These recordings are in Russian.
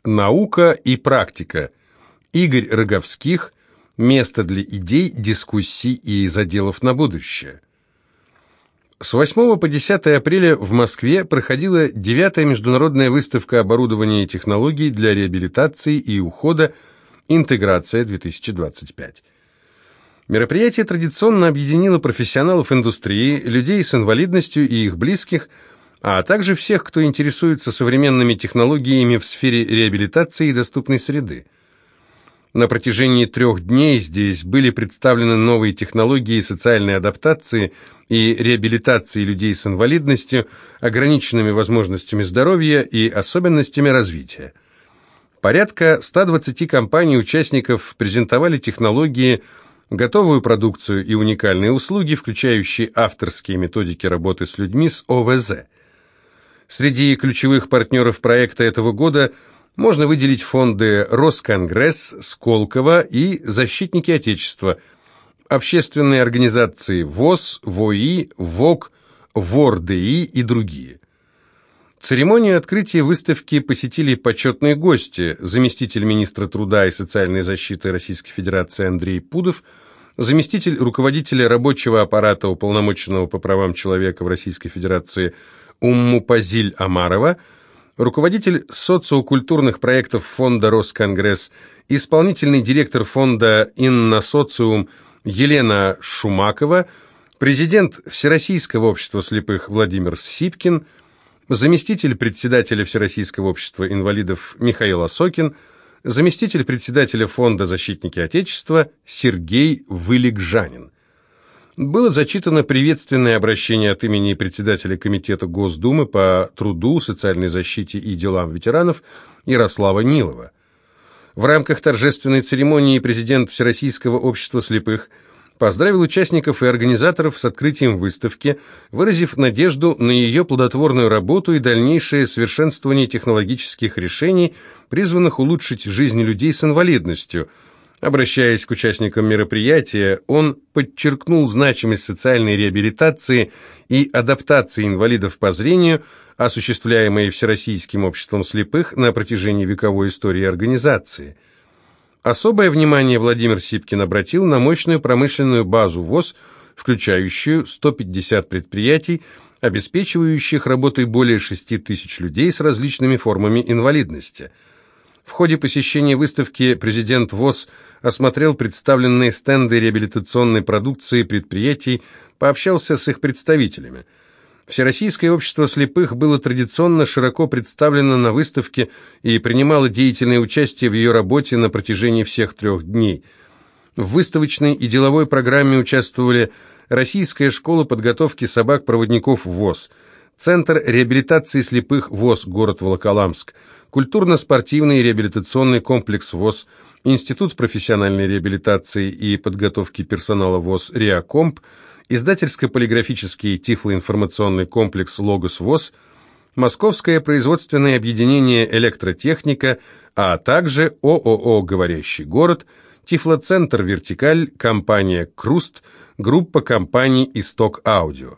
Наука и практика. Игорь Роговских. Место для идей, дискуссий и заделов на будущее. С 8 по 10 апреля в Москве проходила 9-я международная выставка оборудования и технологий для реабилитации и ухода «Интеграция-2025». Мероприятие традиционно объединило профессионалов индустрии, людей с инвалидностью и их близких, а также всех, кто интересуется современными технологиями в сфере реабилитации и доступной среды. На протяжении 3 дней здесь были представлены новые технологии социальной адаптации и реабилитации людей с инвалидностью, ограниченными возможностями здоровья и особенностями развития. Порядка 120 компаний-участников презентовали технологии, готовую продукцию и уникальные услуги, включающие авторские методики работы с людьми с ОВЗ. Среди ключевых партнеров проекта этого года можно выделить фонды «Росконгресс», «Сколково» и «Защитники Отечества», общественные организации ВОС, ВОИ, ВОК, ВОР-ДИ и другие. Церемонию открытия выставки посетили почетные гости: заместитель министра труда и социальной защиты Российской Федерации Андрей Пудов, заместитель руководителя рабочего аппарата уполномоченного по правам человека в Российской Федерации Уммупазиль Амарова, руководитель социокультурных проектов фонда «Росконгресс», исполнительный директор фонда «Инносоциум» Елена Шумакова, президент Всероссийского общества слепых Владимир Сипкин, заместитель председателя Всероссийского общества инвалидов Михаил Осокин, заместитель председателя фонда «Защитники Отечества» Сергей Вылегжанин. Было зачитано приветственное обращение от имени председателя Комитета Госдумы по труду, социальной защите и делам ветеранов Ярослава Нилова. В рамках торжественной церемонии президент Всероссийского общества слепых поздравил участников и организаторов с открытием выставки, выразив надежду на ее плодотворную работу и дальнейшее совершенствование технологических решений, призванных улучшить жизнь людей с инвалидностью. Обращаясь к участникам мероприятия, он подчеркнул значимость социальной реабилитации и адаптации инвалидов по зрению, осуществляемой Всероссийским обществом слепых на протяжении вековой истории организации. Особое внимание Владимир Сипкин обратил на мощную промышленную базу ВОС, включающую 150 предприятий, обеспечивающих работой более 6 тысяч людей с различными формами инвалидности. В ходе посещения выставки президент ВОС осмотрел представленные стенды реабилитационной продукции предприятий, пообщался с их представителями. Всероссийское общество слепых было традиционно широко представлено на выставке и принимало деятельное участие в ее работе на протяжении всех 3 дней. В выставочной и деловой программе участвовали Российская школа подготовки собак-проводников ВОС, Центр реабилитации слепых ВОС, город Волоколамск, Культурно-спортивный реабилитационный комплекс ВОС, Институт профессиональной реабилитации и подготовки персонала ВОС «Реакомп», издательско-полиграфический тифлоинформационный комплекс «Логос ВОС», Московское производственное объединение «Электротехника», а также ООО «Говорящий город», Тифлоцентр «Вертикаль», компания «Круст», группа компаний «Исток Аудио».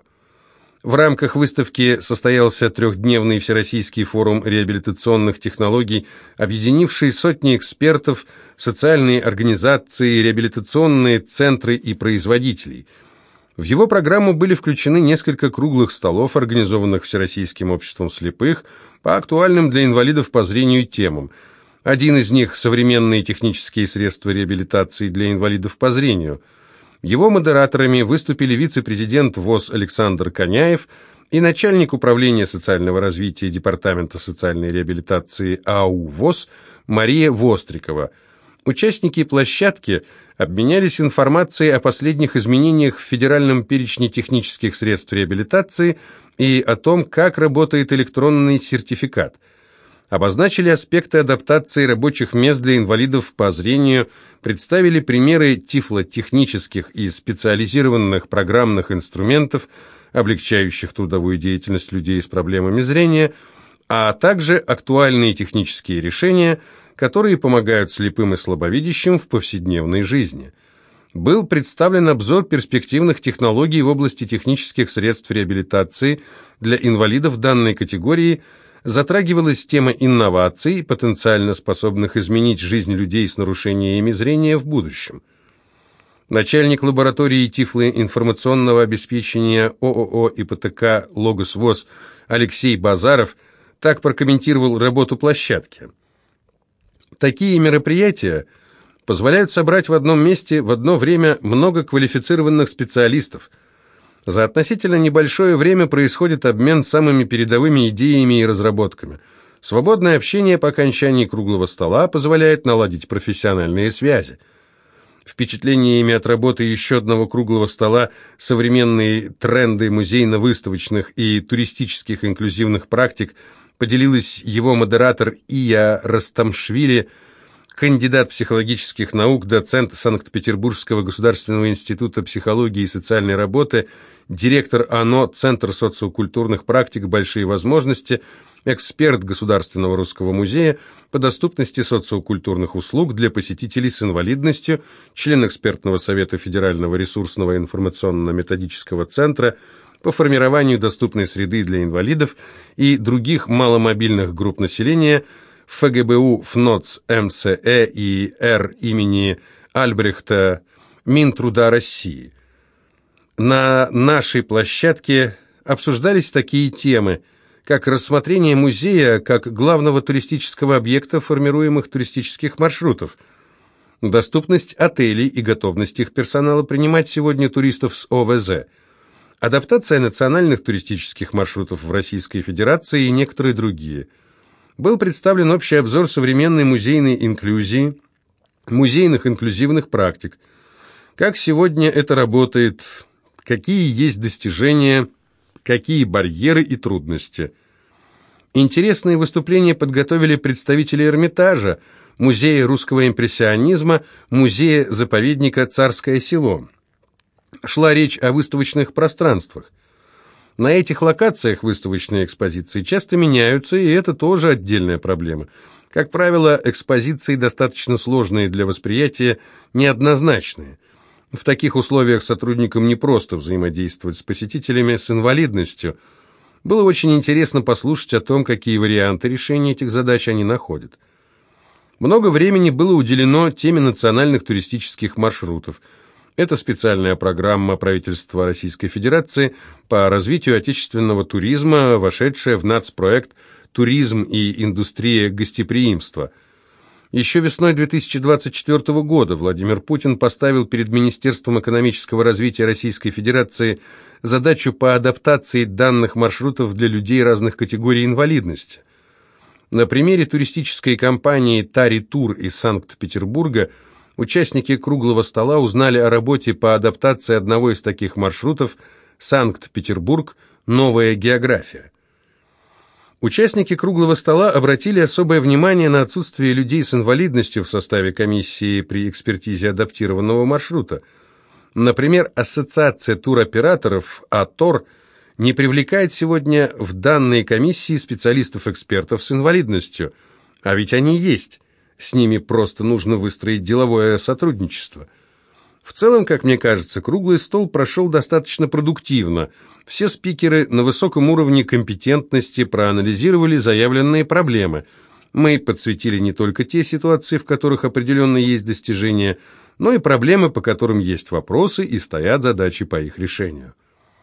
В рамках выставки состоялся 3-дневный Всероссийский форум реабилитационных технологий, объединивший сотни экспертов, социальные организации, реабилитационные центры и производителей. В его программу были включены несколько круглых столов, организованных Всероссийским обществом слепых, по актуальным для инвалидов по зрению темам. Один из них – современные технические средства реабилитации для инвалидов по зрению. Его модераторами выступили вице-президент ВОС Александр Коняев и начальник управления социального развития Департамента социальной реабилитации АУ ВОС Мария Вострикова. Участники площадки обменялись информацией о последних изменениях в федеральном перечне технических средств реабилитации и о том, как работает электронный сертификат. Обозначили аспекты адаптации рабочих мест для инвалидов по зрению, представили примеры тифлотехнических и специализированных программных инструментов, облегчающих трудовую деятельность людей с проблемами зрения, а также актуальные технические решения, которые помогают слепым и слабовидящим в повседневной жизни. Был представлен обзор перспективных технологий в области технических средств реабилитации для инвалидов данной категории, затрагивалась тема инноваций, потенциально способных изменить жизнь людей с нарушениями зрения в будущем. Начальник лаборатории тифлоинформационного обеспечения ООО ИПТК «Логос ВОЗ» Алексей Базаров так прокомментировал работу площадки. Такие мероприятия позволяют собрать в одном месте в одно время много квалифицированных специалистов. За относительно небольшое время происходит обмен самыми передовыми идеями и разработками. Свободное общение по окончании круглого стола позволяет наладить профессиональные связи. Впечатлениями от работы еще одного круглого стола «Современные тренды музейно-выставочных и туристических инклюзивных практик» поделилась его модератор Ия Ростамшвили, кандидат психологических наук, доцент Санкт-Петербургского государственного института психологии и социальной работы, директор ОНО «Центр социокультурных практик. Большие возможности», эксперт Государственного русского музея по доступности социокультурных услуг для посетителей с инвалидностью, член экспертного совета Федерального ресурсного информационно-методического центра по формированию доступной среды для инвалидов и других маломобильных групп населения ФГБУ ФНОЦ МСЭ и Р имени Альбрехта Минтруда России. На нашей площадке обсуждались такие темы, как рассмотрение музея как главного туристического объекта формируемых туристических маршрутов, доступность отелей и готовность их персонала принимать сегодня туристов с ОВЗ, адаптация национальных туристических маршрутов в Российской Федерации и некоторые другие. Был представлен общий обзор современной музейной инклюзии, музейных инклюзивных практик, как сегодня это работает, какие есть достижения, какие барьеры и трудности. Интересные выступления подготовили представители Эрмитажа, Музея русского импрессионизма, Музея-заповедника «Царское село». Шла речь о выставочных пространствах. На этих локациях выставочные экспозиции часто меняются, и это тоже отдельная проблема. Как правило, экспозиции достаточно сложные для восприятия, неоднозначные. В таких условиях сотрудникам непросто взаимодействовать с посетителями с инвалидностью. Было очень интересно послушать о том, какие варианты решения этих задач они находят. Много времени было уделено теме национальных туристических маршрутов. Это специальная программа правительства Российской Федерации по развитию отечественного туризма, вошедшая в нацпроект «Туризм и индустрия гостеприимства». Еще весной 2024 года Владимир Путин поставил перед Министерством экономического развития Российской Федерации задачу по адаптации данных маршрутов для людей разных категорий инвалидности. На примере туристической компании «Тари Тур» из Санкт-Петербурга участники круглого стола узнали о работе по адаптации одного из таких маршрутов «Санкт-Петербург. Новая география». Участники круглого стола обратили особое внимание на отсутствие людей с инвалидностью в составе комиссии при экспертизе адаптированного маршрута. Например, Ассоциация туроператоров АТОР не привлекает сегодня в данные комиссии специалистов-экспертов с инвалидностью, а ведь они есть. С ними просто нужно выстроить деловое сотрудничество. В целом, как мне кажется, круглый стол прошел достаточно продуктивно. Все спикеры на высоком уровне компетентности проанализировали заявленные проблемы. Мы подсветили не только те ситуации, в которых определенно есть достижения, но и проблемы, по которым есть вопросы и стоят задачи по их решению.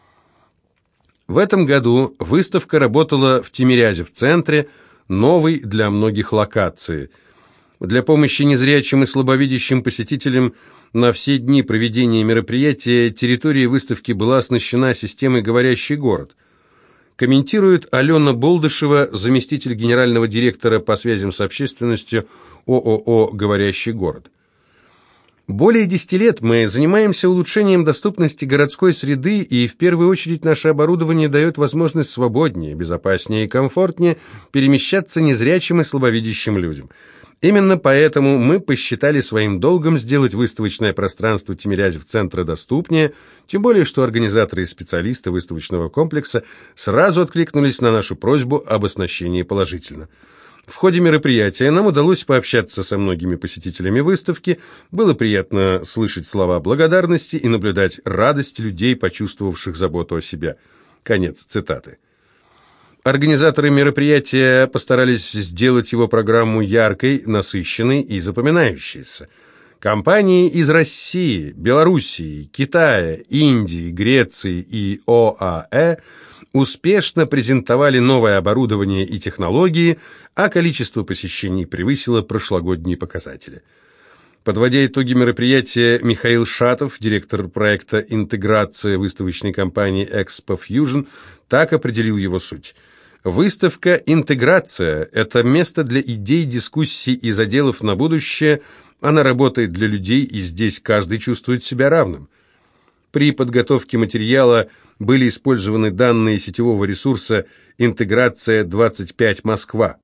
В этом году выставка работала в Тимирязе-в-центре, новой для многих локации. Для помощи незрячим и слабовидящим посетителям на все дни проведения мероприятия территория выставки была оснащена системой «Говорящий город». Комментирует Алена Болдышева, заместитель генерального директора по связям с общественностью ООО «Говорящий город». Более 10 лет мы занимаемся улучшением доступности городской среды, и в первую очередь наше оборудование дает возможность свободнее, безопаснее и комфортнее перемещаться незрячим и слабовидящим людям. Именно поэтому мы посчитали своим долгом сделать выставочное пространство Тимирязев-центра доступнее, тем более что организаторы и специалисты выставочного комплекса сразу откликнулись на нашу просьбу об оснащении положительно. В ходе мероприятия нам удалось пообщаться со многими посетителями выставки, было приятно слышать слова благодарности и наблюдать радость людей, почувствовавших заботу о себе. Конец цитаты. Организаторы мероприятия постарались сделать его программу яркой, насыщенной и запоминающейся. Компании из России, Белоруссии, Китая, Индии, Греции и ОАЭ успешно презентовали новое оборудование и технологии, а количество посещений превысило прошлогодние показатели. Подводя итоги мероприятия, Михаил Шатов, директор проекта «Интеграция» выставочной компании «Экспо Фьюжн», так определил его суть. Выставка «Интеграция» – это место для идей, дискуссий и заделов на будущее. Она работает для людей, и здесь каждый чувствует себя равным. При подготовке материала были использованы данные сетевого ресурса «Интеграция 25 Москва».